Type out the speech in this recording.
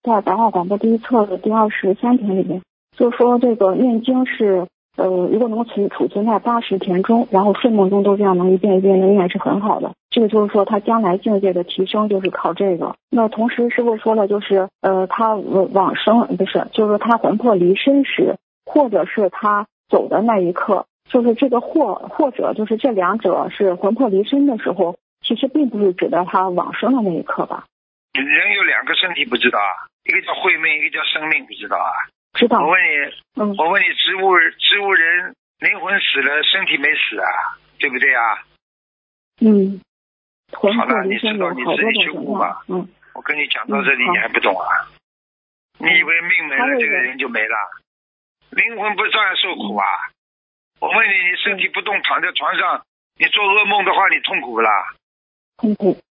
在白话广播第一册的第23篇里面，就说这个念经是如果能够储存在80田中，然后睡梦中都这样能一遍一遍的念是很好的。这个就是说他将来境界的提升就是靠这个。那同时师父说了，就是他往生不是，就是说他魂魄离身时，或者是他走的那一刻，就是这个或者就是这两者是魂魄离身的时候，其实并不是指的他往生的那一刻吧？ 人有2个身体不知道啊，一个叫慧命，一个叫生命，不知道啊？ 知道。 我问你，植物人灵魂死了，身体没死啊，对不对啊？ 魂好了，你魄离身知道你自己去悟吧。我跟你讲到这里，你还不懂啊？你以为命没了，这个人就没了？灵魂不照样受苦啊？我问你，你身体不动，躺在床上，你做噩梦的话，你痛苦不啦？ 痛苦。